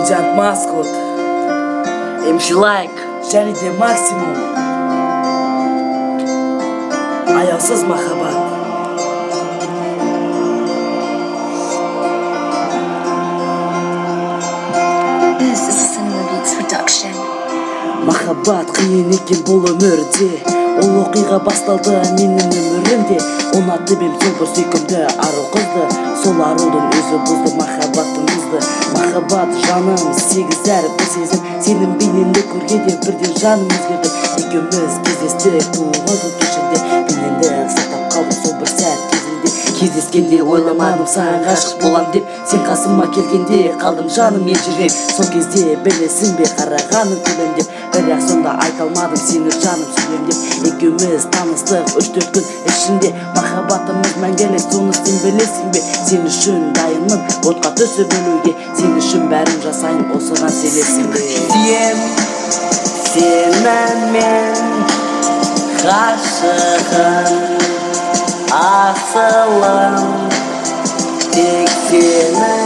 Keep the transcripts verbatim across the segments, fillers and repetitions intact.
Student Mascot, M C Like, және де Максимум. Аяусыз махаббат. This is a Cinema Beats production. Махаббат қиын екен бұл өмірде, ол оқиға басталды менің өмірімде. Ұнатып ем сол бір сүйкімді ару қызды, сол арудың өзі бұзды махаббатымызды. Махаббат жаным сегіз әрі бір сезім, сенің бейнеңді көргенде бірден жаным өзгерді. Екеуміз кездестік туған күн кешінде, бейнеңді сақтап қалдым сол бір сәт кезінде. Кездескенде ойламадым саған ғашық болам деп, сен қасыма келгенде қалдым жаным елжіреп. Сол кезде білесің бе қарағаным көлем деп, бірақ сонда айта алмадым сені жаным сүйем деп. Екеуміз таныстық үш төрт күн ішінде, махаббатымыз мәңгілік соны сен білесің бе. Сен үшін дайынмын отқа түсіп өлуге, сен үшін бәрін жасайын осыған сенесің бе. Сүйем сені мен ғашығым, асылым тек сені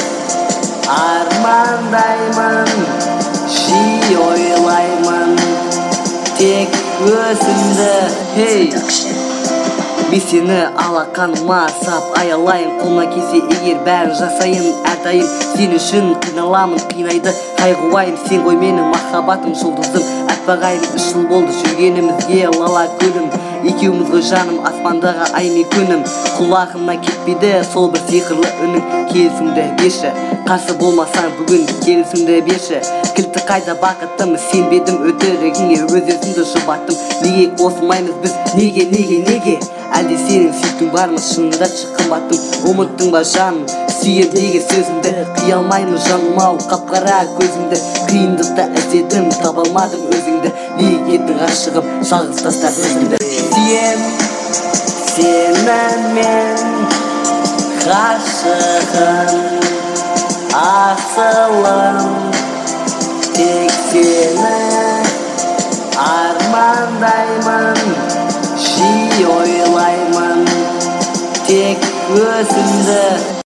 армандаймын, жиі ойлаймын тек өзімді. Хей, мен сені алақаныма сап аялайын, қолына келсе егер бәрін жасайын әрдайым. Сен үшін қиналамын, қинайды қайғуайым, сен ғой менің махаббатым жұлдызым. Әппағайым үш жыл болды жүргенімізге лала көлім, екеуміз ғой жаным аспандағы ай мен күнім. Құлағыма кетпейді сол бір сиқырлы үнің, келісімді берші, қарсы болмасаң бүгін келісімді берші. Кілті қайда бақыттым, сенбедім өтірігіңе, өз өзімді жұбаттым. Неге қосылмаймыз біз, неге неге неге? Әлде сенің сүйіктің бармыз, шынында қымбаттым. Ұмыттың ба жаным, сүйем деген сөзімді, қия алмаймын жаным ау қап-қара көзімді. Қиындықта іздедім, таба алмадым өзіңді, неге еттің ғашығым, жалғыз тастап өзімді. Сүйем сені мен ғашығым, асылым тек сені армандаймын, жиі ойлаймын тек өзімді.